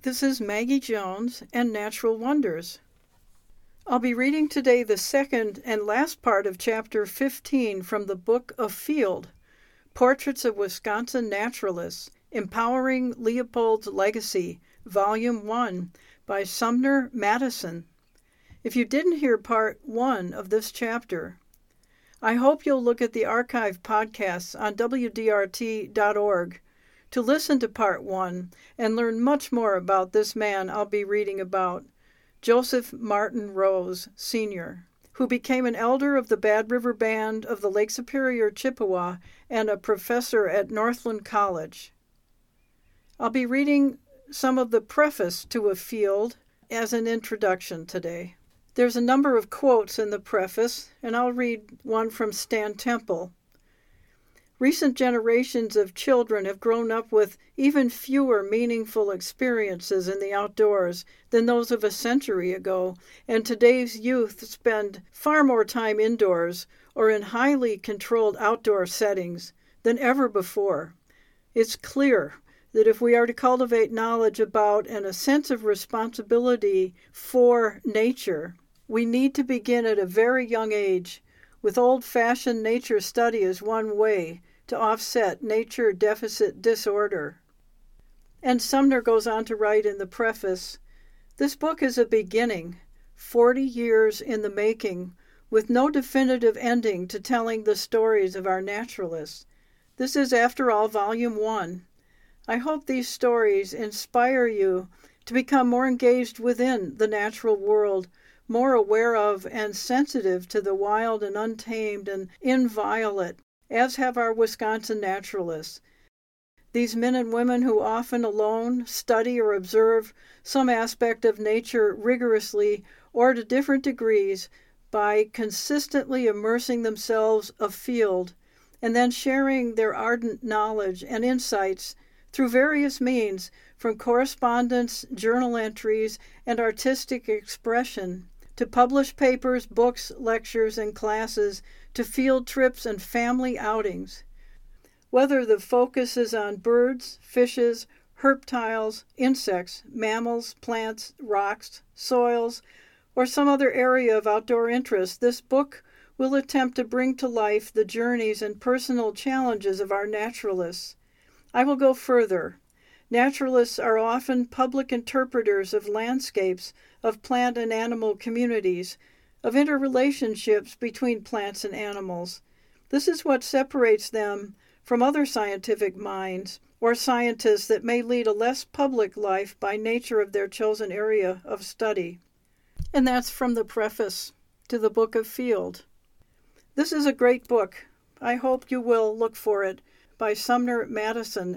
This is Maggie Jones and Natural Wonders. I'll be reading today the second and last part of Chapter 15 from the Book of Field, Portraits of Wisconsin Naturalists, Empowering Leopold's Legacy, Volume 1, by Sumner Madison. If you didn't hear Part 1 of this chapter, I hope you'll look at the archive podcasts on WDRT.org to listen to Part 1 and learn much more about this man I'll be reading about, Joseph Martin Rose, Sr., who became an elder of the Bad River Band of the Lake Superior Chippewa and a professor at Northland College. I'll be reading some of the preface to A Field as an introduction today. There's a number of quotes in the preface, and I'll read one from Stan Temple. Recent generations of children have grown up with even fewer meaningful experiences in the outdoors than those of a century ago, and today's youth spend far more time indoors or in highly controlled outdoor settings than ever before. It's clear that if we are to cultivate knowledge about and a sense of responsibility for nature, we need to begin at a very young age, with old-fashioned nature study as one way to offset nature deficit disorder. And Sumner goes on to write in the preface, "This book is a beginning, 40 years in the making, with no definitive ending to telling the stories of our naturalists. This is, after all, Volume 1. I hope these stories inspire you to become more engaged within the natural world, more aware of and sensitive to the wild and untamed and inviolate, as have our Wisconsin naturalists. These men and women who often alone study or observe some aspect of nature rigorously or to different degrees by consistently immersing themselves afield and then sharing their ardent knowledge and insights through various means, from correspondence, journal entries, and artistic expression, to published papers, books, lectures, and classes, to field trips and family outings. Whether the focus is on birds, fishes, reptiles, insects, mammals, plants, rocks, soils, or some other area of outdoor interest, this book will attempt to bring to life the journeys and personal challenges of our naturalists. I will go further. Naturalists are often public interpreters of landscapes, of plant and animal communities, of interrelationships between plants and animals. This is what separates them from other scientific minds or scientists that may lead a less public life by nature of their chosen area of study." And that's from the preface to the Book of Field. This is a great book. I hope you will look for it, by Sumner Madison,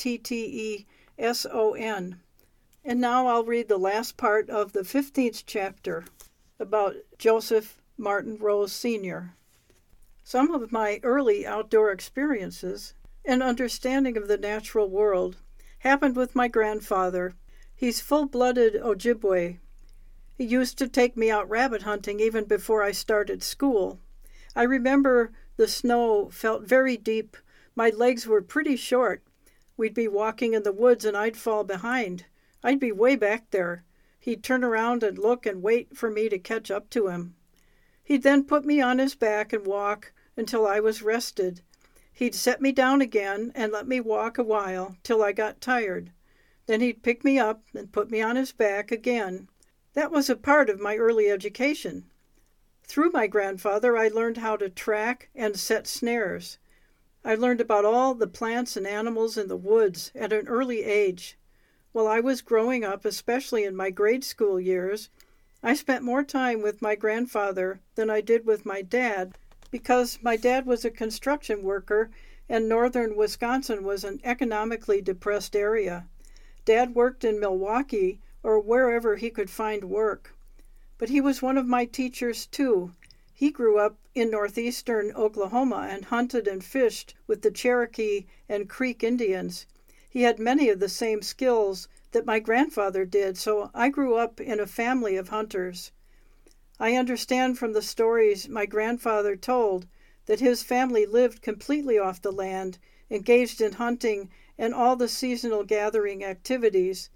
Matteson. And now I'll read the last part of the 15th chapter about Joseph Martin Rose, Sr. Some of my early outdoor experiences and understanding of the natural world happened with my grandfather. He's full-blooded Ojibwe. He used to take me out rabbit hunting even before I started school. I remember the snow felt very deep. My legs were pretty short. We'd be walking in the woods and I'd fall behind. I'd be way back there. He'd turn around and look and wait for me to catch up to him. He'd then put me on his back and walk until I was rested. He'd set me down again and let me walk a while till I got tired. Then he'd pick me up and put me on his back again. That was a part of my early education. Through my grandfather, I learned how to track and set snares. I learned about all the plants and animals in the woods at an early age. While I was growing up, especially in my grade school years, I spent more time with my grandfather than I did with my dad, because my dad was a construction worker and northern Wisconsin was an economically depressed area. Dad worked in Milwaukee or wherever he could find work. But he was one of my teachers too. He grew up in northeastern Oklahoma and hunted and fished with the Cherokee and Creek Indians. He had many of the same skills that my grandfather did, so I grew up in a family of hunters. I understand from the stories my grandfather told that his family lived completely off the land, engaged in hunting and all the seasonal gathering activities.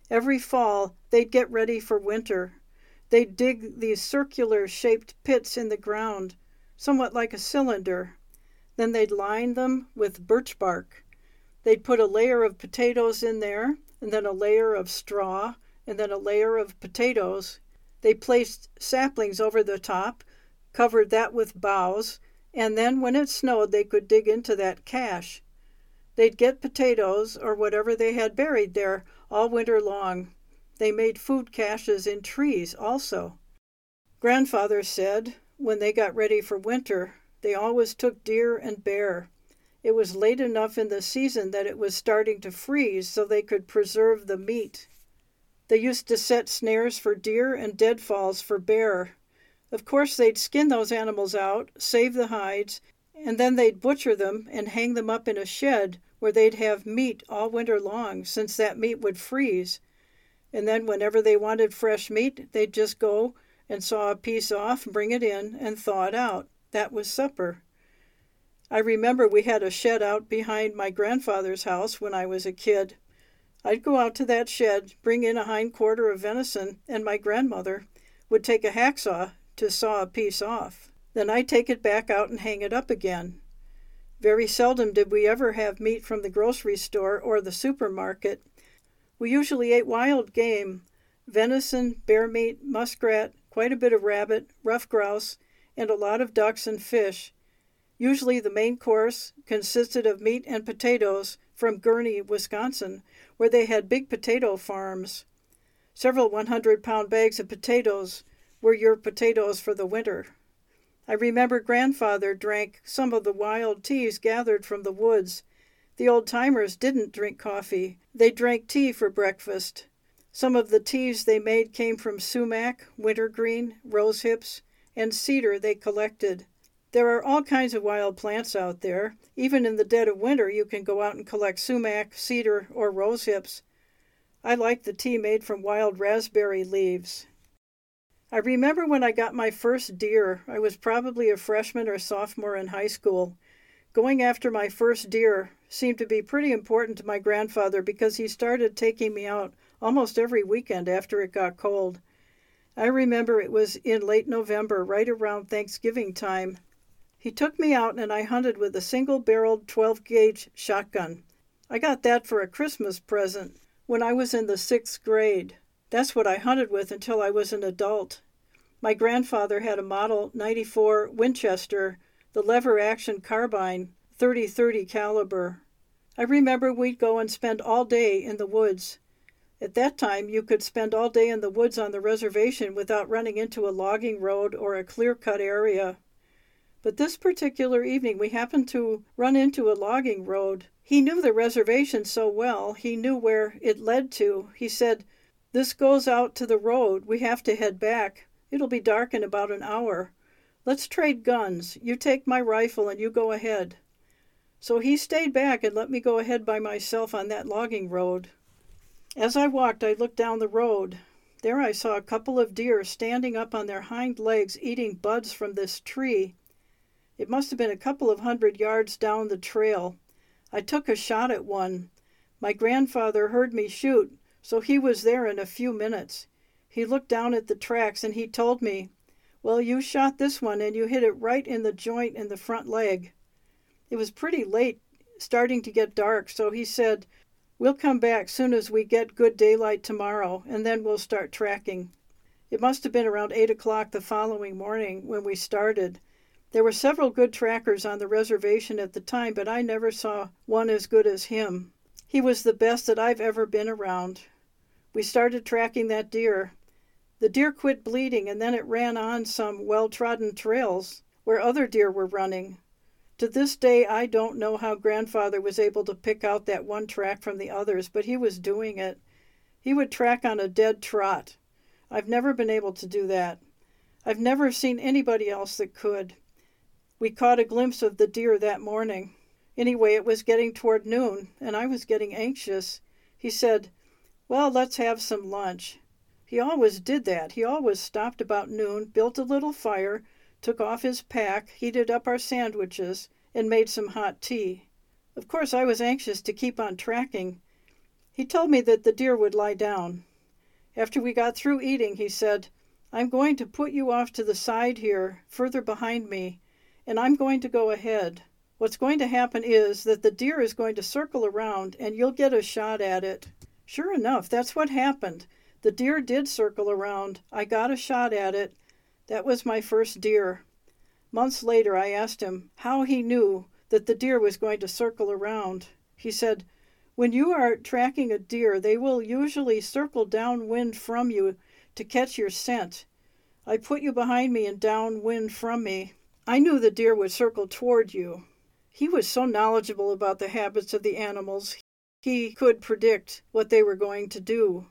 Every fall, they'd get ready for winter. They'd dig these circular-shaped pits in the ground, somewhat like a cylinder. Then they'd line them with birch bark. They'd put a layer of potatoes in there, and then a layer of straw, and then a layer of potatoes. They placed saplings over the top, covered that with boughs, and then when it snowed they could dig into that cache. They'd get potatoes, or whatever they had buried there, all winter long. They made food caches in trees also. Grandfather said, when they got ready for winter, they always took deer and bear. It was late enough in the season that it was starting to freeze so they could preserve the meat. They used to set snares for deer and deadfalls for bear. Of course, they'd skin those animals out, save the hides, and then they'd butcher them and hang them up in a shed where they'd have meat all winter long, since that meat would freeze. And then whenever they wanted fresh meat, they'd just go and saw a piece off, bring it in, and thaw it out. That was supper. I remember we had a shed out behind my grandfather's house when I was a kid. I'd go out to that shed, bring in a hind quarter of venison, and my grandmother would take a hacksaw to saw a piece off. Then I'd take it back out and hang it up again. Very seldom did we ever have meat from the grocery store or the supermarket. We usually ate wild game, venison, bear meat, muskrat, quite a bit of rabbit, ruffed grouse, and a lot of ducks and fish. Usually the main course consisted of meat and potatoes from Gurnee, Wisconsin, where they had big potato farms. Several 100-pound bags of potatoes were your potatoes for the winter. I remember Grandfather drank some of the wild teas gathered from the woods. The old-timers didn't drink coffee. They drank tea for breakfast. Some of the teas they made came from sumac, wintergreen, rosehips, and cedar they collected. There are all kinds of wild plants out there. Even in the dead of winter, you can go out and collect sumac, cedar, or rosehips. I like the tea made from wild raspberry leaves. I remember when I got my first deer. I was probably a freshman or sophomore in high school. Going after my first deer seemed to be pretty important to my grandfather because he started taking me out almost every weekend after it got cold. I remember it was in late November, right around Thanksgiving time. He took me out and I hunted with a single-barreled 12-gauge shotgun. I got that for a Christmas present when I was in the 6th grade. That's what I hunted with until I was an adult. My grandfather had a Model 94 Winchester, the lever-action carbine, .30-30 caliber. I remember we'd go and spend all day in the woods. At that time, you could spend all day in the woods on the reservation without running into a logging road or a clear-cut area. But this particular evening, we happened to run into a logging road. He knew the reservation so well, he knew where it led to. He said, "This goes out to the road. We have to head back. It'll be dark in about an hour. Let's trade guns. You take my rifle and you go ahead." So he stayed back and let me go ahead by myself on that logging road. As I walked, I looked down the road. There I saw a couple of deer standing up on their hind legs eating buds from this tree. It must have been a couple of 100 yards down the trail. I took a shot at one. My grandfather heard me shoot, so he was there in a few minutes. He looked down at the tracks and he told me, "Well, you shot this one and you hit it right in the joint in the front leg." It was pretty late, starting to get dark, so he said, "We'll come back soon as we get good daylight tomorrow, and then we'll start tracking." It must have been around 8 o'clock the following morning when we started. There were several good trackers on the reservation at the time, but I never saw one as good as him. He was the best that I've ever been around. We started tracking that deer. The deer quit bleeding, and then it ran on some well-trodden trails where other deer were running. To this day, I don't know how Grandfather was able to pick out that one track from the others, but he was doing it. He would track on a dead trot. I've never been able to do that. I've never seen anybody else that could. We caught a glimpse of the deer that morning. Anyway, it was getting toward noon, and I was getting anxious. He said, "Well, let's have some lunch." He always did that. He always stopped about noon, built a little fire, took off his pack, heated up our sandwiches, and made some hot tea. Of course, I was anxious to keep on tracking. He told me that the deer would lie down. After we got through eating, he said, "I'm going to put you off to the side here, further behind me, and I'm going to go ahead. What's going to happen is that the deer is going to circle around and you'll get a shot at it." Sure enough, that's what happened. The deer did circle around. I got a shot at it. That was my first deer. Months later, I asked him how he knew that the deer was going to circle around. He said, "When you are tracking a deer, they will usually circle downwind from you to catch your scent. I put you behind me and downwind from me. I knew the deer would circle toward you." He was so knowledgeable about the habits of the animals, he could predict what they were going to do.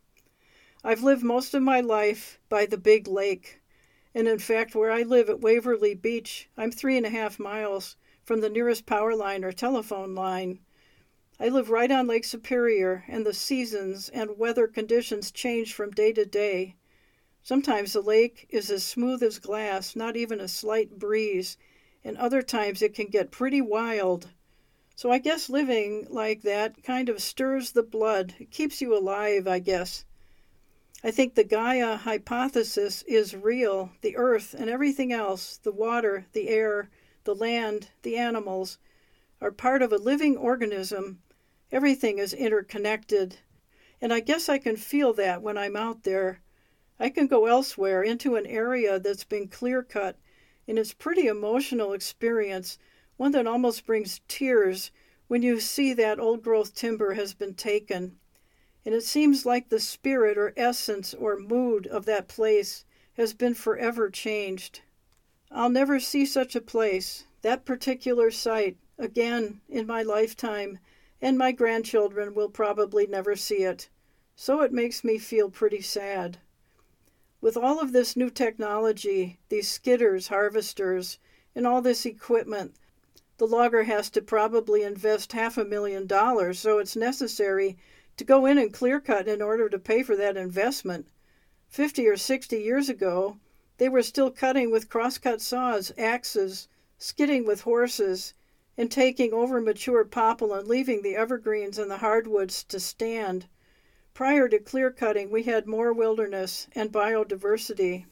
I've lived most of my life by the big lake, and in fact, where I live at Waverly Beach, I'm 3.5 miles from the nearest power line or telephone line. I live right on Lake Superior, and the seasons and weather conditions change from day to day. Sometimes the lake is as smooth as glass, not even a slight breeze, and other times it can get pretty wild. So I guess living like that kind of stirs the blood. It keeps you alive, I guess. I think the Gaia hypothesis is real. The earth and everything else, the water, the air, the land, the animals, are part of a living organism. Everything is interconnected. And I guess I can feel that when I'm out there. I can go elsewhere into an area that's been clear-cut, and it's a pretty emotional experience, one that almost brings tears when you see that old-growth timber has been taken. And it seems like the spirit or essence or mood of that place has been forever changed. I'll never see such a place, that particular site, again in my lifetime, and my grandchildren will probably never see it. So it makes me feel pretty sad. With all of this new technology, these skidders, harvesters, and all this equipment, the logger has to probably invest $500,000, so it's necessary to go in and clear cut in order to pay for that investment. 50 or 60 years ago, they were still cutting with crosscut saws, axes, skidding with horses, and taking over mature poplar and leaving the evergreens and the hardwoods to stand. Prior to clear cutting, we had more wilderness and biodiversity.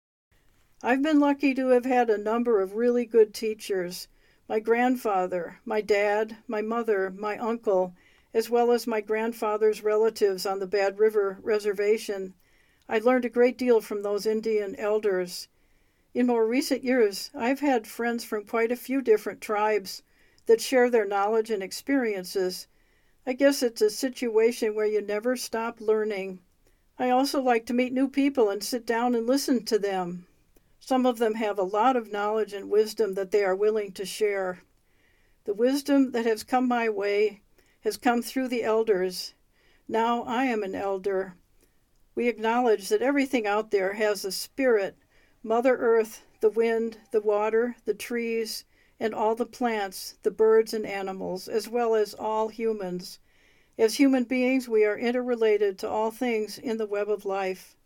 I've been lucky to have had a number of really good teachers. My grandfather, my dad, my mother, my uncle, as well as my grandfather's relatives on the Bad River Reservation. I learned a great deal from those Indian elders. In more recent years, I've had friends from quite a few different tribes that share their knowledge and experiences. I guess it's a situation where you never stop learning. I also like to meet new people and sit down and listen to them. Some of them have a lot of knowledge and wisdom that they are willing to share. The wisdom that has come my way has come through the elders. Now I am an elder. We acknowledge that everything out there has a spirit. Mother Earth, the wind, the water, the trees, and all the plants, the birds and animals, as well as all humans. As human beings, we are interrelated to all things in the web of life.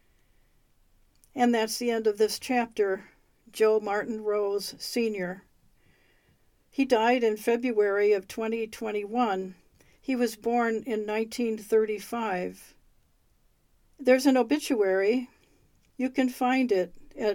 And that's the end of this chapter. Joe Martin Rose, Sr. He died in February of 2021. He was born in 1935. There's an obituary. You can find it at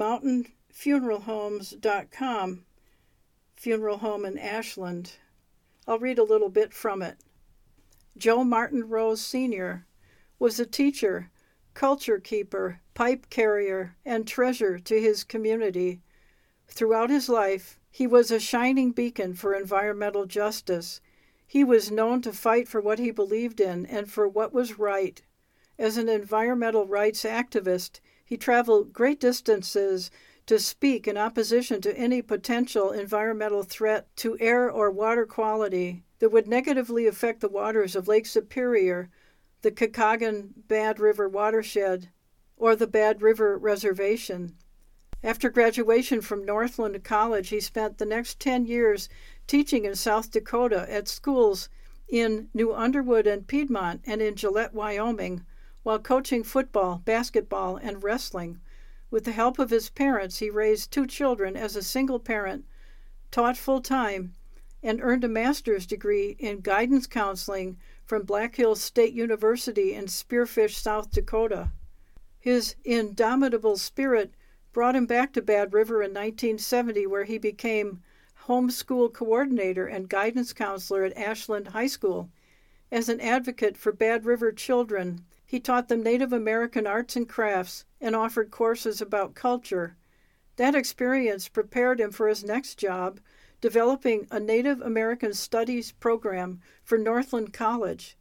mountainfuneralhomes.com, funeral home in Ashland. I'll read a little bit from it. Joe Martin Rose, Sr. was a teacher, culture keeper, pipe carrier, and treasure to his community. Throughout his life, he was a shining beacon for environmental justice. He was known to fight for what he believed in and for what was right. As an environmental rights activist, he traveled great distances to speak in opposition to any potential environmental threat to air or water quality that would negatively affect the waters of Lake Superior, the Kekagon Bad River watershed, or the Bad River Reservation. After graduation from Northland College, he spent the next 10 years teaching in South Dakota at schools in New Underwood and Piedmont and in Gillette, Wyoming, while coaching football, basketball, and wrestling. With the help of his parents, he raised 2 children as a single parent, taught full-time, and earned a master's degree in guidance counseling from Black Hills State University in Spearfish, South Dakota. His indomitable spirit brought him back to Bad River in 1970, where he became homeschool coordinator and guidance counselor at Ashland High School. As an advocate for Bad River children, he taught them Native American arts and crafts and offered courses about culture. That experience prepared him for his next job, developing a Native American Studies program for Northland College.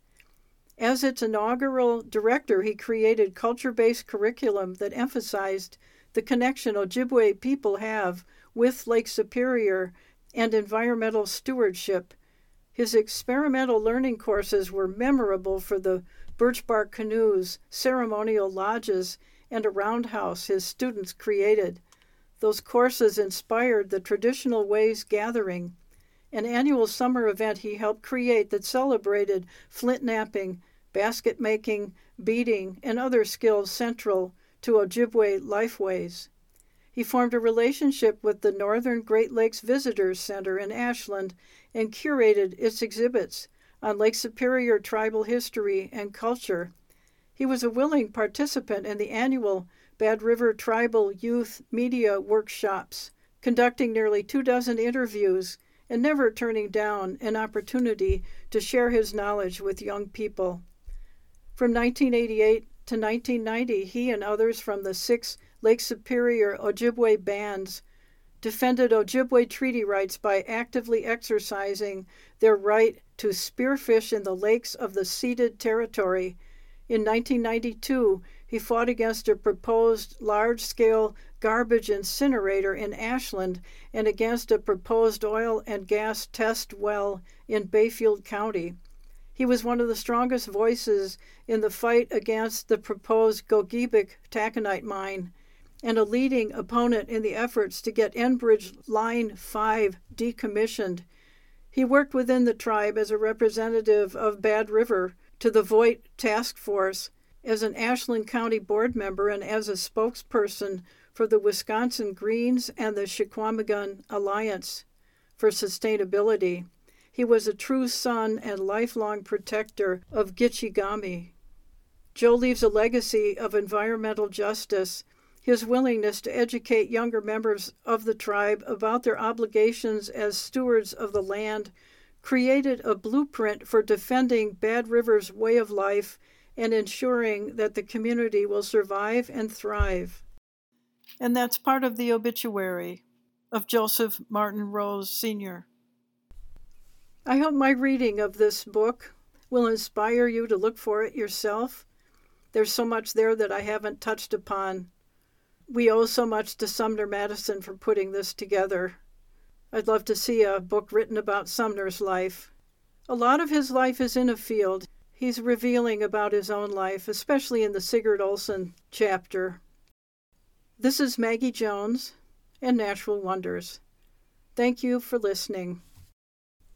As its inaugural director, he created culture-based curriculum that emphasized the connection Ojibwe people have with Lake Superior and environmental stewardship. His experimental learning courses were memorable for the birch bark canoes, ceremonial lodges, and a roundhouse his students created. Those courses inspired the Traditional Ways Gathering, an annual summer event he helped create that celebrated flint knapping, basket making, beading, and other skills central to Ojibwe lifeways. He formed a relationship with the Northern Great Lakes Visitors Center in Ashland and curated its exhibits on Lake Superior tribal history and culture. He was a willing participant in the annual Bad River Tribal Youth Media Workshops, conducting nearly 24 interviews and never turning down an opportunity to share his knowledge with young people. From 1988 to 1990, he and others from the 6 Lake Superior Ojibwe bands defended Ojibwe treaty rights by actively exercising their right to spearfish in the lakes of the ceded territory. In 1992, he fought against a proposed large-scale garbage incinerator in Ashland and against a proposed oil and gas test well in Bayfield County. He was one of the strongest voices in the fight against the proposed Gogebic taconite mine and a leading opponent in the efforts to get Enbridge Line 5 decommissioned. He worked within the tribe as a representative of Bad River to the Voight Task Force, as an Ashland County board member, and as a spokesperson for the Wisconsin Greens and the Chequamegon Alliance for Sustainability. He was a true son and lifelong protector of Gitchigami. Joe leaves a legacy of environmental justice. His willingness to educate younger members of the tribe about their obligations as stewards of the land created a blueprint for defending Bad River's way of life and ensuring that the community will survive and thrive. And that's part of the obituary of Joseph Martin Rose, Sr. I hope my reading of this book will inspire you to look for it yourself. There's so much there that I haven't touched upon. We owe so much to Sumner Madison for putting this together. I'd love to see a book written about Sumner's life. A lot of his life is in a field. He's revealing about his own life, especially in the Sigurd Olson chapter. This is Maggie Jones and Natural Wonders. Thank you for listening.